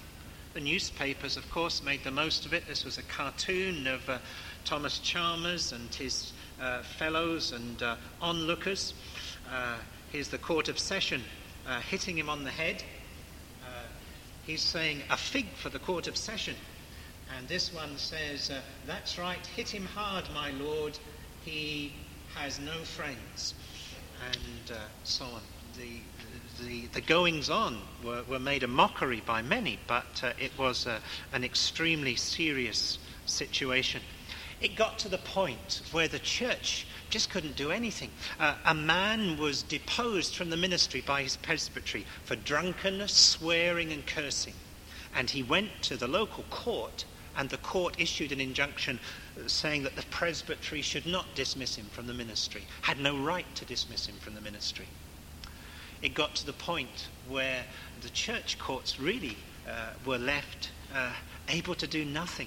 The newspapers, of course, made the most of it. This was a cartoon of Thomas Chalmers and his fellows and onlookers. Here's the Court of Session hitting him on the head. He's saying, "A fig for the Court of Session." And this one says, "That's right, hit him hard, my lord. He has no friends." And so on. The goings-on were made a mockery by many, but it was an extremely serious situation. It got to the point where the church just couldn't do anything. A man was deposed from the ministry by his presbytery for drunkenness, swearing and cursing. And he went to the local court, and the court issued an injunction saying that the presbytery should not dismiss him from the ministry, had no right to dismiss him from the ministry. It got to the point where the church courts really were left able to do nothing.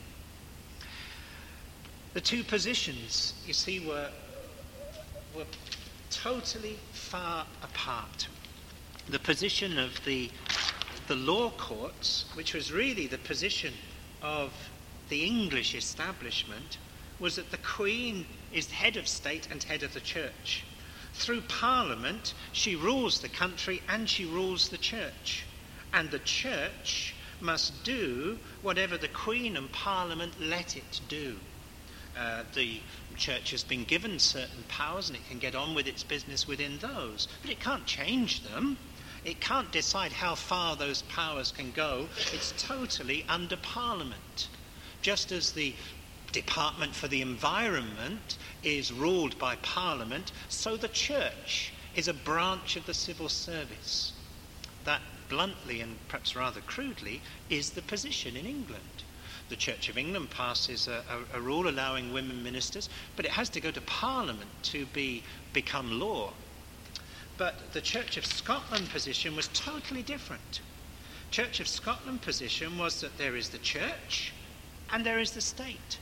The two positions, you see, were totally far apart. The position of the law courts, which was really the position of the English establishment, was that the Queen is head of state and head of the church. Through Parliament, she rules the country and she rules the church. And the church must do whatever the Queen and Parliament let it do. The church has been given certain powers and it can get on with its business within those, but it can't change them. It can't decide how far those powers can go. It's totally under Parliament. Just as the Department for the Environment is ruled by Parliament, so the church is a branch of the civil service. That, bluntly and perhaps rather crudely, is the position in England. The Church of England passes a rule allowing women ministers, but it has to go to Parliament to become law. But the Church of Scotland position was totally different. Church of Scotland position was that there is the church and there is the state.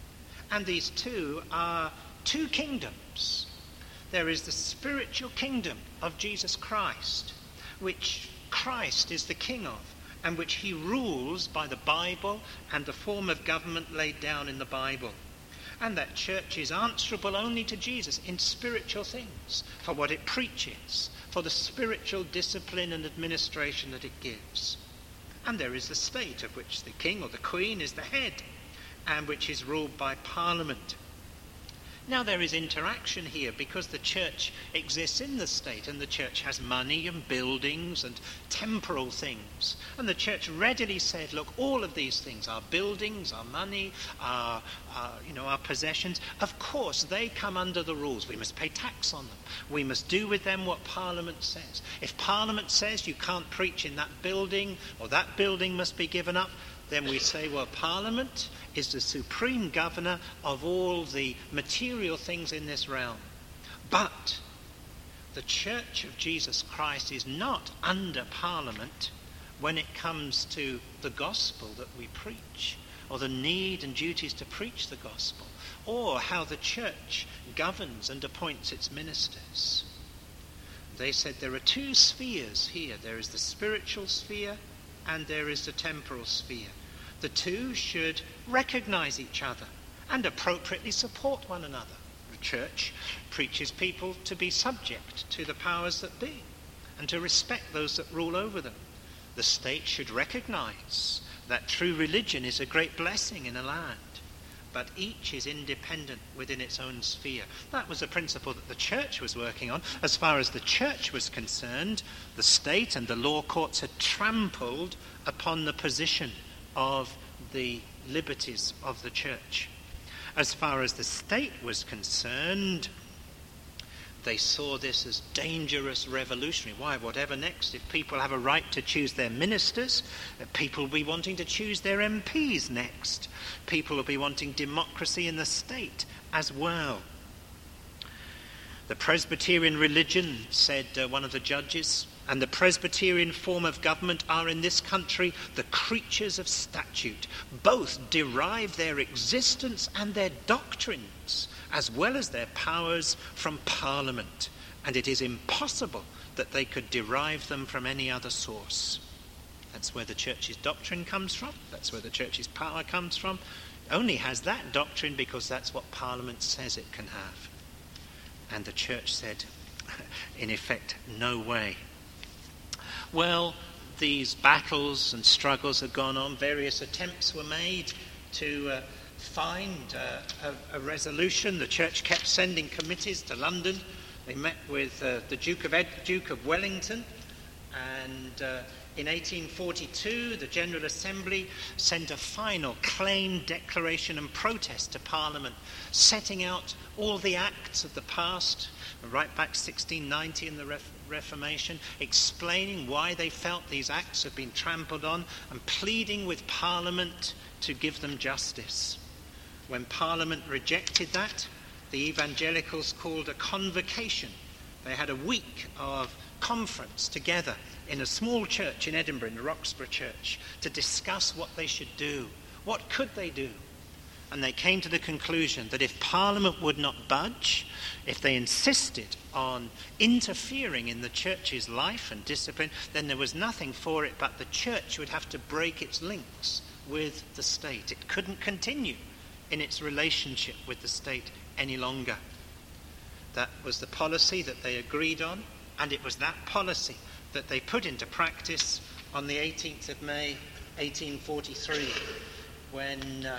And these two are two kingdoms. There is the spiritual kingdom of Jesus Christ, which Christ is the king of, and which he rules by the Bible and the form of government laid down in the Bible. And that church is answerable only to Jesus in spiritual things, for what it preaches, for the spiritual discipline and administration that it gives. And there is the state, of which the king or the queen is the head, and which is ruled by Parliament. Now there is interaction here because the church exists in the state, and the church has money and buildings and temporal things. And the church readily said, look, all of these things, our buildings, our money, our possessions, of course they come under the rules. We must pay tax on them. We must do with them what Parliament says. If Parliament says you can't preach in that building, or that building must be given up, then we say, well, Parliament is the supreme governor of all the material things in this realm. But the Church of Jesus Christ is not under Parliament when it comes to the gospel that we preach, or the need and duties to preach the gospel, or how the church governs and appoints its ministers. They said there are two spheres here. There is the spiritual sphere and there is the temporal sphere. The two should recognize each other and appropriately support one another. The church preaches people to be subject to the powers that be and to respect those that rule over them. The state should recognize that true religion is a great blessing in a land, but each is independent within its own sphere. That was a principle that the church was working on. As far as the church was concerned, the state and the law courts had trampled upon the position of the liberties of the church. As far as the state was concerned, they saw this as dangerous, revolutionary. Why? Whatever next? If people have a right to choose their ministers, people will be wanting to choose their MPs next. People will be wanting democracy in the state as well. The Presbyterian religion, said one of the judges, and the Presbyterian form of government are in this country the creatures of statute. Both derive their existence and their doctrines, as well as their powers, from Parliament, and it is impossible that they could derive them from any other source. That's where the church's doctrine comes from. That's where the church's power comes from. It only has that doctrine because that's what Parliament says it can have. And the church said, in effect, no way. Well, these battles and struggles had gone on. Various attempts were made to find a resolution. The church kept sending committees to London. They met with the Duke of Wellington, and in 1842 the General Assembly sent a final claim, declaration and protest to Parliament, setting out all the acts of the past, right back 1690 in the Reformation, explaining why they felt these acts had been trampled on and pleading with Parliament to give them justice. When Parliament rejected that, the evangelicals called a convocation. They had a week of conference together in a small church in Edinburgh, in the Roxburgh Church, to discuss what they should do. What could they do? And they came to the conclusion that if Parliament would not budge, if they insisted on interfering in the church's life and discipline, then there was nothing for it but the church would have to break its links with the state. It couldn't continue in its relationship with the state any longer. That was the policy that they agreed on, and it was that policy that they put into practice on the 18th of May 1843 when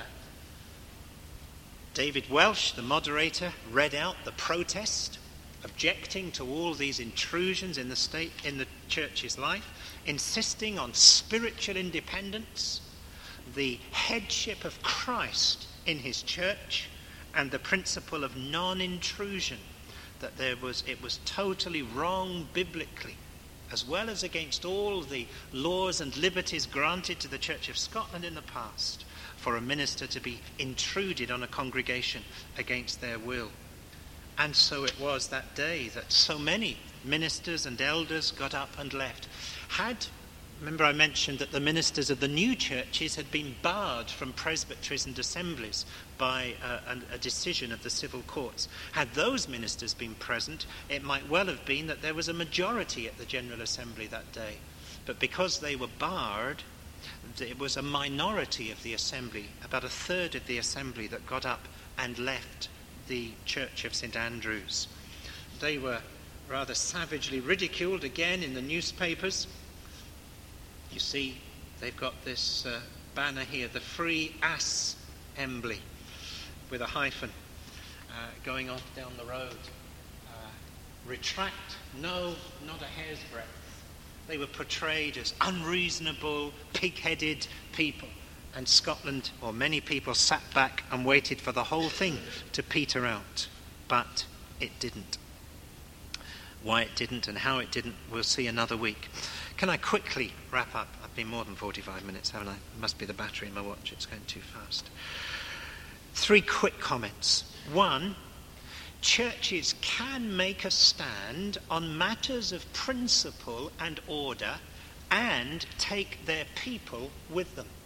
David Welsh, the moderator, read out the protest objecting to all these intrusions in the state, in the church's life, insisting on spiritual independence, the headship of Christ in his church, and the principle of non-intrusion, that it was totally wrong biblically, as well as against all the laws and liberties granted to the Church of Scotland in the past, for a minister to be intruded on a congregation against their will. And so it was that day that so many ministers and elders got up and left. Remember I mentioned that the ministers of the new churches had been barred from presbyteries and assemblies by a decision of the civil courts. Had those ministers been present, it might well have been that there was a majority at the General Assembly that day. But because they were barred, it was a minority of the assembly, about a third of the assembly, that got up and left the Church of St. Andrews. They were rather savagely ridiculed again in the newspapers. You see, they've got this banner here, the Free Ass Embley, with a hyphen going off down the road. Retract, no, not a hair's breadth. They were portrayed as unreasonable, pig-headed people. And Scotland, or many people, sat back and waited for the whole thing to peter out. But it didn't. Why it didn't and how it didn't, we'll see another week. Can I quickly wrap up? I've been more than 45 minutes, haven't I? It must be the battery in my watch. It's going too fast. 3 quick comments. 1, churches can make a stand on matters of principle and order and take their people with them.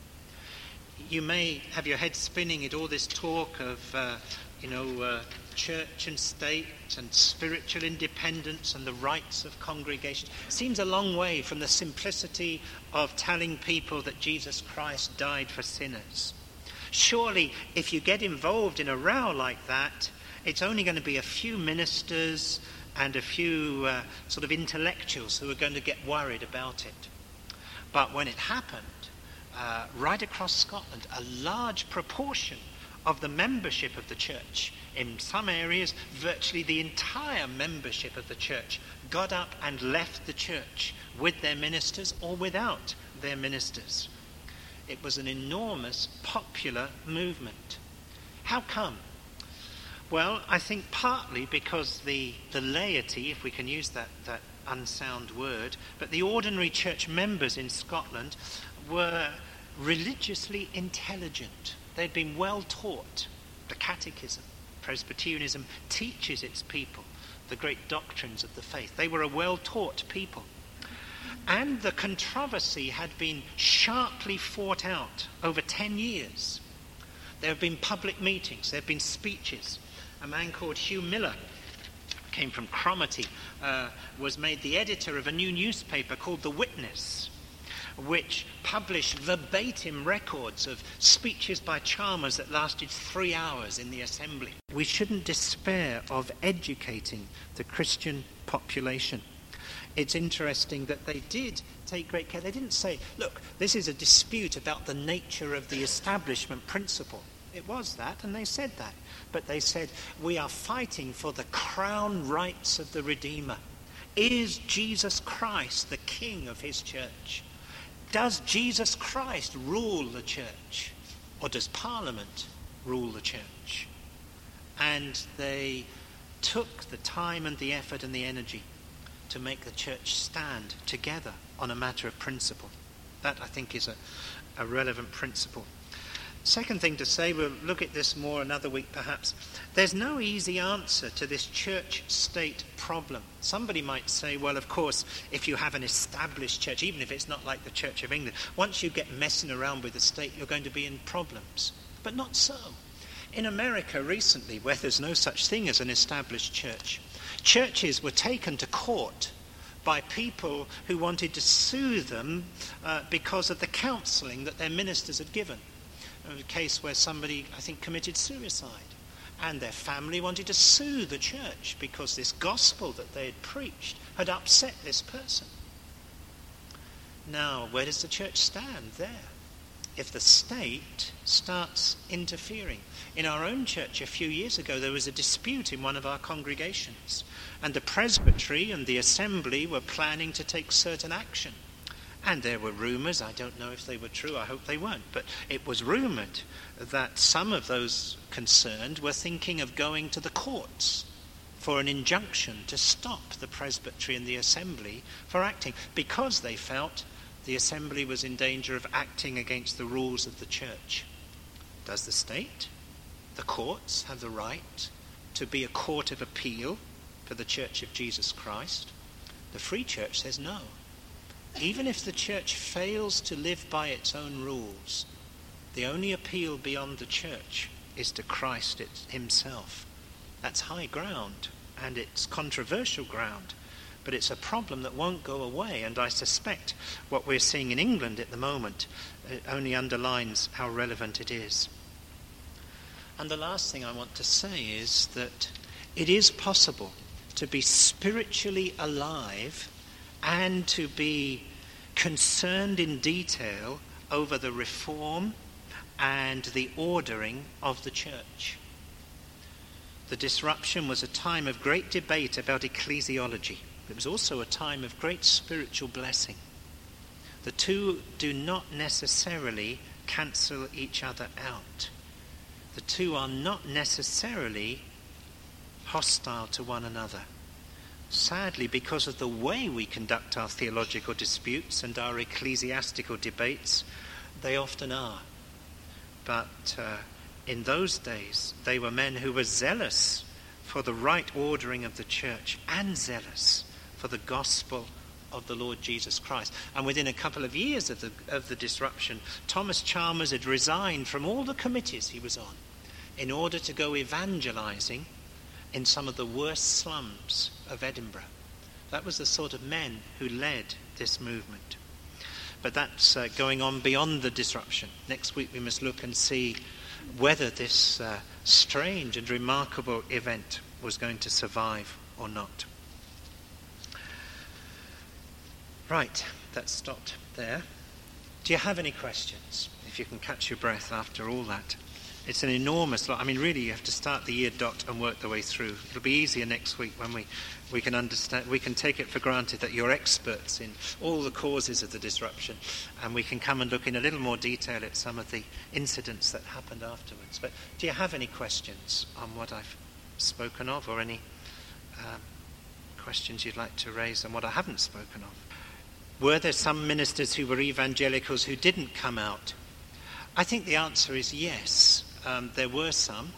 You may have your head spinning at all this talk of, church and state and spiritual independence and the rights of congregations. Seems a long way from the simplicity of telling people that Jesus Christ died for sinners. Surely, if you get involved in a row like that, it's only going to be a few ministers and a few sort of intellectuals who are going to get worried about it. But when it happened, right across Scotland, a large proportion of the membership of the church, in some areas virtually the entire membership of the church, got up and left the church with their ministers or without their ministers. It was an enormous popular movement. How come? Well, I think partly because the laity, if we can use that unsound word, but the ordinary church members in Scotland were religiously intelligent. They'd been well taught. The Catechism, Presbyterianism, teaches its people the great doctrines of the faith. They were a well-taught people. And the controversy had been sharply fought out over 10 years. There have been public meetings, there have been speeches. A man called Hugh Miller, came from Cromarty, was made the editor of a new newspaper called The Witness, which published verbatim records of speeches by Chalmers that lasted 3 hours in the assembly. We shouldn't despair of educating the Christian population. It's interesting that they did take great care. They didn't say, look, this is a dispute about the nature of the establishment principle. It was that, and they said that. But they said, we are fighting for the crown rights of the Redeemer. Is Jesus Christ the King of his church? Does Jesus Christ rule the church? Or does Parliament rule the church? And they took the time and the effort and the energy to make the church stand together on a matter of principle. That, I think, is a relevant principle. Second thing to say, we'll look at this more another week perhaps. There's no easy answer to this church-state problem. Somebody might say, well, of course, if you have an established church, even if it's not like the Church of England, once you get messing around with the state, you're going to be in problems. But not so. In America recently, where there's no such thing as an established church, churches were taken to court by people who wanted to sue them because of the counselling that their ministers had given. There was a case where somebody, I think, committed suicide, and their family wanted to sue the church because this gospel that they had preached had upset this person. Now, where does the church stand there? If the state starts interfering. In our own church a few years ago, there was a dispute in one of our congregations, and the presbytery and the assembly were planning to take certain action. And there were rumours, I don't know if they were true, I hope they weren't, but it was rumoured that some of those concerned were thinking of going to the courts for an injunction to stop the presbytery and the assembly for acting, because they felt the assembly was in danger of acting against the rules of the church. Does the state, the courts, have the right to be a court of appeal for the Church of Jesus Christ? The Free Church says no. Even if the church fails to live by its own rules, the only appeal beyond the church is to Christ himself. That's high ground, and it's controversial ground, but it's a problem that won't go away, and I suspect what we're seeing in England at the moment only underlines how relevant it is. And the last thing I want to say is that it is possible to be spiritually alive and to be concerned in detail over the reform and the ordering of the church. The disruption was a time of great debate about ecclesiology. It was also a time of great spiritual blessing. The two do not necessarily cancel each other out. The two are not necessarily hostile to one another. Sadly, because of the way we conduct our theological disputes and our ecclesiastical debates, they often are. But in those days, they were men who were zealous for the right ordering of the church and zealous for the gospel of the Lord Jesus Christ. And within a couple of years of the disruption, Thomas Chalmers had resigned from all the committees he was on in order to go evangelizing in some of the worst slums of Edinburgh. That was the sort of men who led this movement. But that's going on beyond the disruption. Next week we must look and see whether this strange and remarkable event was going to survive or not. Right, that stopped there. Do you have any questions? If you can catch your breath after all that. It's an enormous lot. I mean, really, you have to start the year, and work the way through. It'll be easier next week when we can understand. We can take it for granted that you're experts in all the causes of the disruption, and we can come and look in a little more detail at some of the incidents that happened afterwards. But do you have any questions on what I've spoken of, or any questions you'd like to raise on what I haven't spoken of? Were there some ministers who were evangelicals who didn't come out? I think the answer is yes. There were some.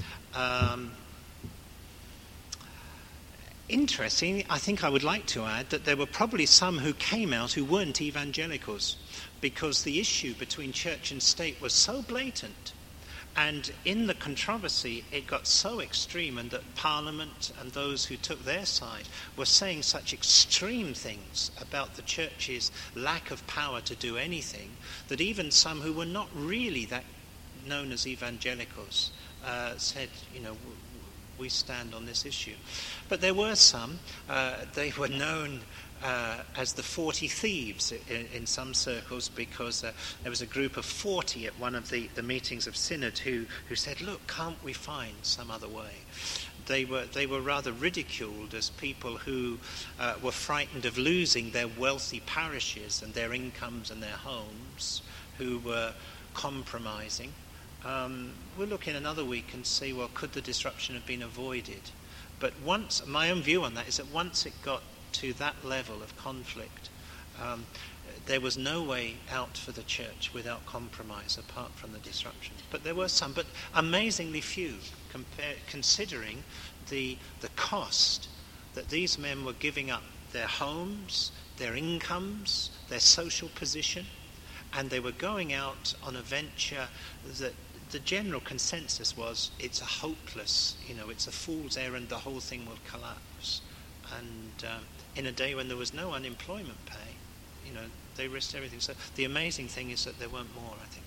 Interesting, I think I would like to add that there were probably some who came out who weren't evangelicals, because the issue between church and state was so blatant And in the controversy, it got so extreme, and that Parliament and those who took their side were saying such extreme things about the church's lack of power to do anything, that even some who were not really that known as evangelicals said, we stand on this issue. But there were some, they were known as the 40 Thieves in some circles, because there was a group of 40 at one of the meetings of Synod who said, look, can't we find some other way? They were rather ridiculed as people who were frightened of losing their wealthy parishes and their incomes and their homes, who were compromising. We'll look in another week and see, well, could the disruption have been avoided? But my own view on that is that once it got to that level of conflict, there was no way out for the church without compromise apart from the disruption. But there were some, but amazingly few, considering the cost that these men were giving up their homes, their incomes, their social position, and they were going out on a venture that the general consensus was it's a hopeless, it's a fool's errand, the whole thing will collapse. And in a day when there was no unemployment pay, they risked everything. So the amazing thing is that there weren't more, I think.